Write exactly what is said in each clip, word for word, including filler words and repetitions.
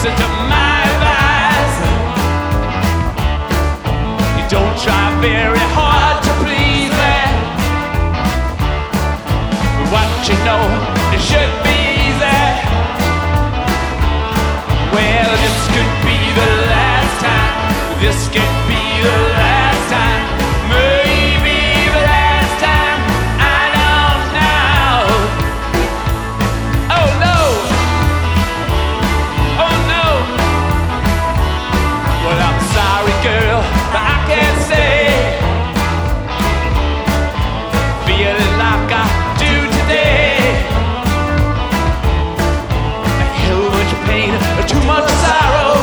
listen to my advice. You don't try very hard to please me. What you know, it should be easy. Well, this could be the last time. This could be the last time. Maybe the last time. I don't know. Oh no. Oh no. Well, I'm sorry, girl, but I can't say feeling like I do today. A hell much pain, too much sorrow.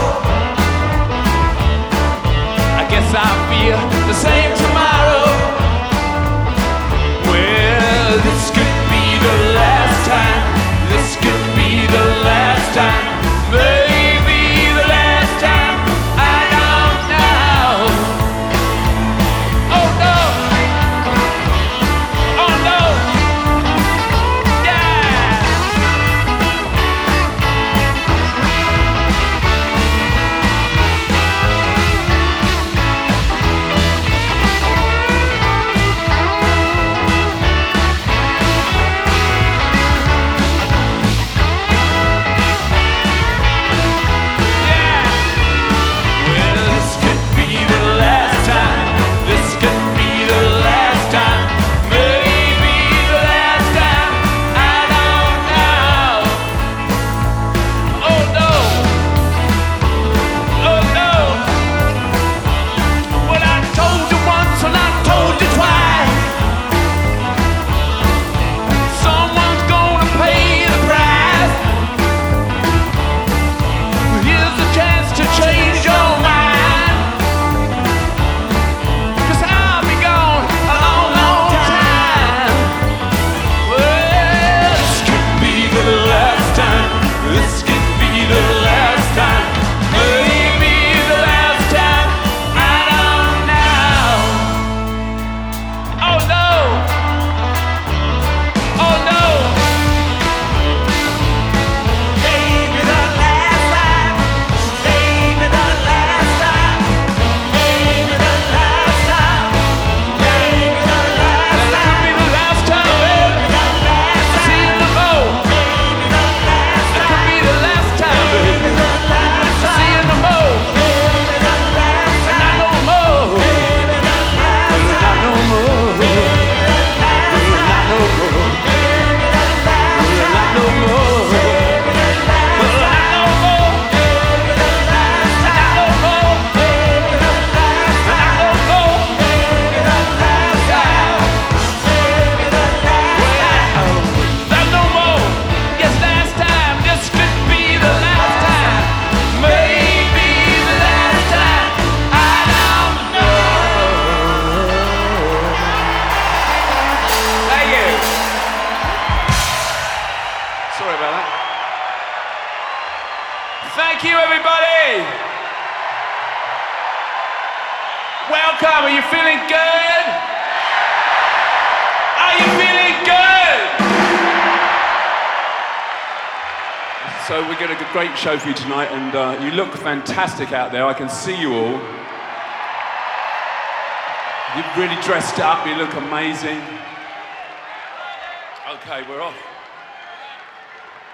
I guess I'll feel the same tomorrow. Well, this could be the last time. This could be the last time. Maybe the last time. I don't know. Oh no. Oh no. Yeah. Well, this could be the last time. This could be the last time. Maybe the last time. I don't know. Oh no. Oh no. Well, I told you once and I told you twice. Someone's gonna pay the price. Here's a chance to change your mind. 'Cause I'll be gone a long, long time. Well, this could be the last time. This could be the last time. Maybe the last time. I don't know. Oh no. Oh no. Maybe the last time. Maybe the last time. Maybe the last time. Maybe the last time. That could be the last time, baby. See you in the boat. That could be the last time, baby. See you in the boat. And not no more. Not no more. Not no more. Not no more. Not no more. Not no more. Yes, last time. This could be the last time. Maybe the last time. I don't know. Thank you. Sorry about that. Thank you, everybody. Welcome. Are you feeling good? Are you feeling good? So we got a great show for you tonight, and uh, you look fantastic out there. I can see you all. You've really dressed up. You look amazing. Okay, we're off.